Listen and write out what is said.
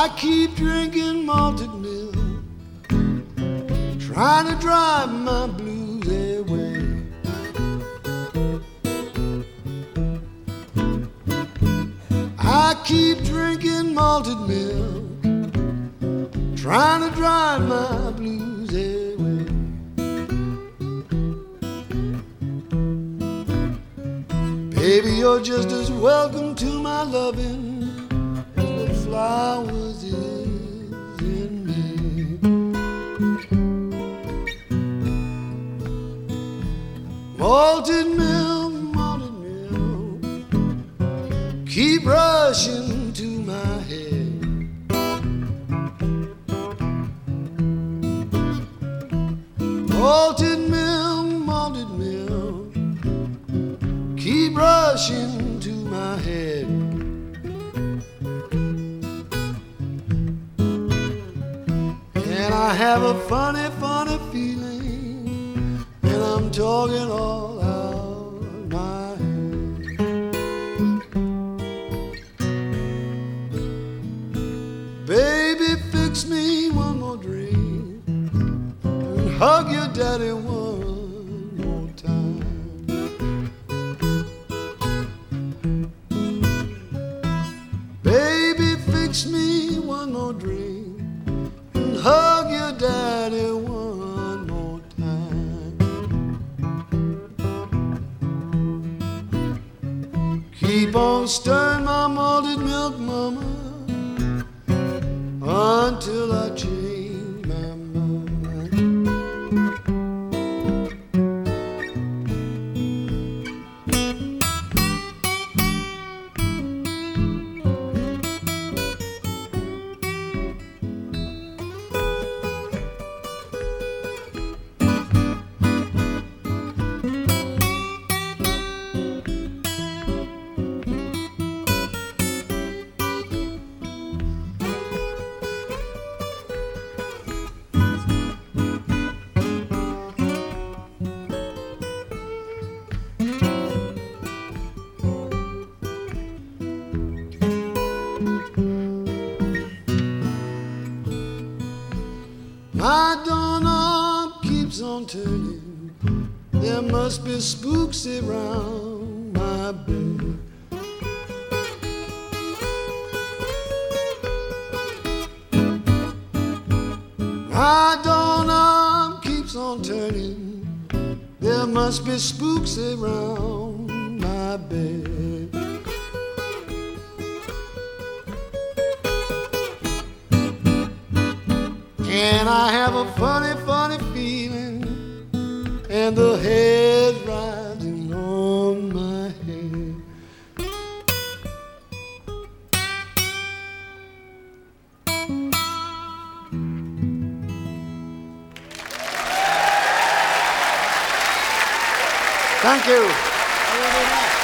I keep drinking malted milk, trying to drive my blues away. I keep drinking malted milk, trying to drive my blues away. Baby, you're just as welcome to my loving as the flowers is in me. Malted milk, keep rushing to my head. Malted milk, keep rushing to my head. And I have a funny, funny feeling, and I'm talking all out my head. Baby, fix me one more drink and hug your daddy one more time. Baby, fix me one more drink and hug your daddy one more time. Keep on stirring my malted milk, mama, until I change my mind. My doorknob keeps on turning, there must be spooks around my bed. My doorknob keeps on turning, there must be spooks around my bed. And I have a funny, funny feeling, and the hair's rising on my head. Thank you.